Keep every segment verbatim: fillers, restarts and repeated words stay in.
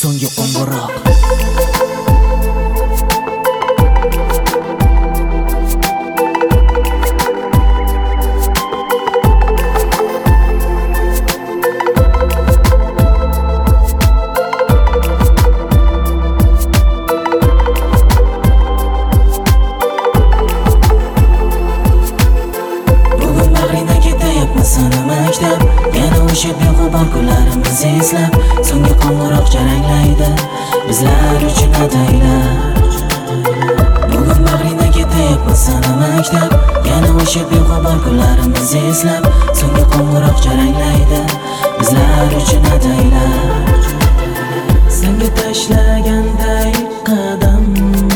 so'nggi qo'ng'iroq. Yana o'sha beg'ubor kunlarimiz eslab, so'nggi qo'ng'iroq jaranglaydi bizlar uchun ataylab. Bugun bag'ringdan ketyapmiz sana maktab. Yana o'sha beg'ubor kunlarimiz eslab, so'nggi qo'ng'iroq jaranglaydi bizlar uchun ataylab. Senga tashlaganday qadam,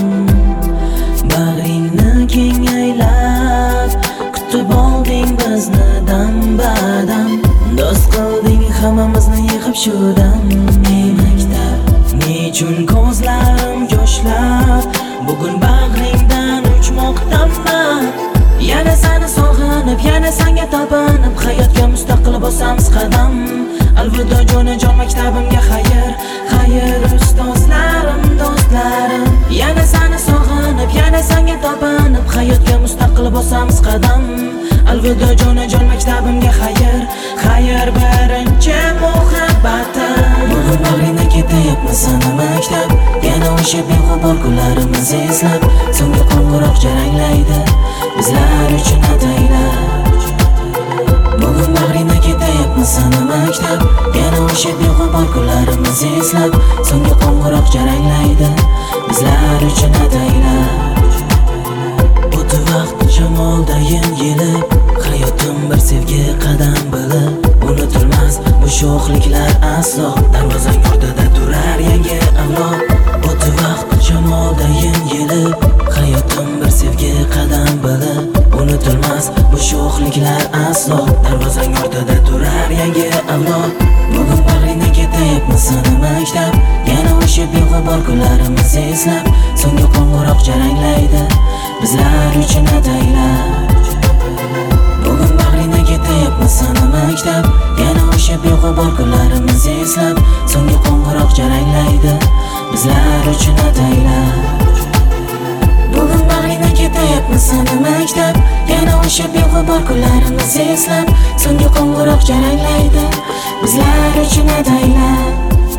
bag'ringni kengaylab, kutib olding bizni dam-badam. Do'st qilding hammamizni yig'ib shu dam. Ey maktab, nechun ko'zlarim yoshlab, bugun bag'ringdan uchmoqdaman. Yana seni sog'inib, yana senga talpinib, hayotga mustaqil bosamiz qadam. Alvido jonajon maktabimga xayr, xayr ustozlarim, do'stlarim. Yana seni sog'inib, yana senga talpinib, hayotga mustaqil bosamiz qadam. Alvido jonajon maktabimga xayr, xayr birinchi muhabbatim. Bugun bag'ringdan ketyapmiz sana maktab. Yana o'sha beg'ubor kunlarimiz eslab, so'nggi qo'ng'iroq jaranglaydi bizlar uchun ataylab. Bugun bag'ringdan ketyapmiz sana maktab. Yana o'sha beg'ubor kunlarimiz eslab, so'nggi qo'ng'iroq jaranglaydi bizlar uchun ataylab. O'tib vaqt shamoldayin yelib, hayotim bir sevgi qadam bilib, unutilmas bu sho'xliklar aslo. Darvozang ortida turar yangi avlod. O'tib vaqt shamoldayin yelib, hayotim bir sevgi qadam bilib, unutilmas bu sho'xliklar aslo. Darvozang ortida turar yangi avlod. Bugun bag'ringdan ketyapmiz sana maktab. Yana o'sha beg'ubor kunlarimiz eslab, so'nggi qo'ng'iroq jaranglaydi bizlar uchun ataylab. Bugun bag'ringdan ketyapmiz sana maktab. Yana o'sha beg'ubor kunlarimiz eslab, so'nggi qo'ng'iroq jaranglaydi bizlar uchun ataylab. Bugun bag'ringdan ketyapmiz sana maktab. Yana o'sha beg'ubor kunlarimiz eslab, so'nggi qo'ng'iroq jaranglaydi bizlar uchun ataylab.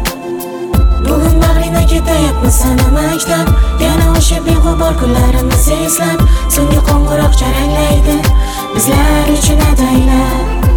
Bugun bag'ringdan ketyapmiz sana maktab. Yana o'sha beg'ubor kunlarimiz eslab, so'nggi qo'ng'iroq jaranglaydi bizlar uchun ataylab.